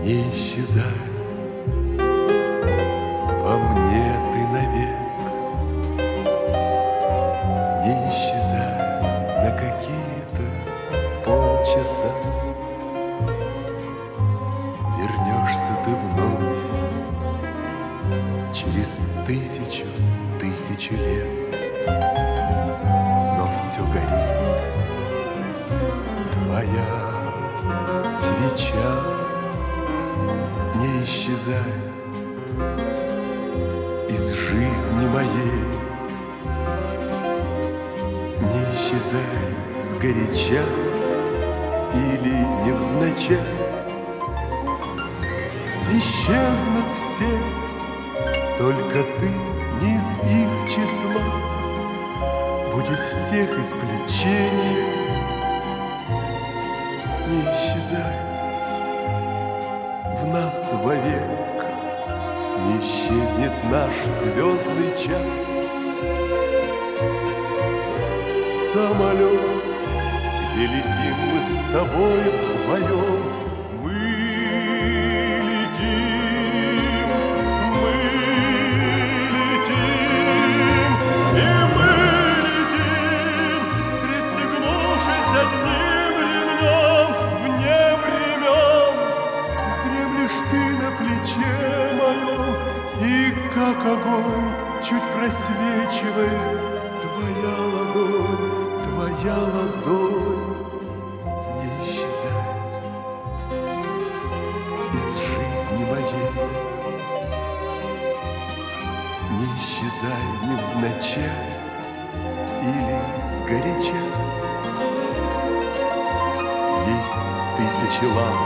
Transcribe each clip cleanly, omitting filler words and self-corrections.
Не исчезай, во мне ты навек. Не исчезай на какие-то полчаса. Вернешься ты вновь через тысячу лет. Но все горит, твоя свеча. Не исчезай из жизни моей. Не исчезай сгоряча или невзначай. Исчезнут все, только ты не из их числа. Будет всех исключение. Не исчезай в нас вовек. Не исчезнет наш звездный час. Самолет, где летим мы с тобой вдвоем. Мы летим, и мы летим, пристегнувшись одним ремнем вне времен. Дремлешь ты на плече моем, и как огонь чуть просвечивает твоя ладонь. Не исчезай из жизни моей. Не исчезай невзначай или сгоряча. Есть тысячи ламп,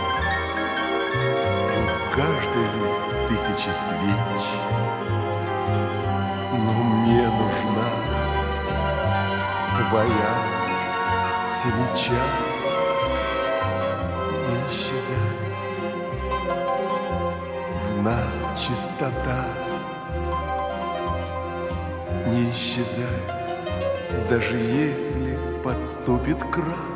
и у каждой есть тысячи свеч. Но мне нужна твоя свеча. Не исчезай, в нас чистота. Не исчезай, даже если подступит крах.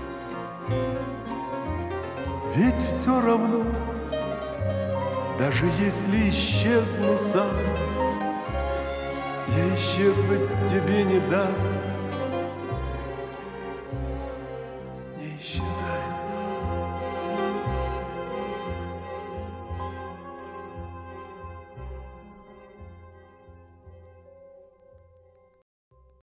Ведь все равно, даже если исчезну сам, я исчезнуть тебе не дам.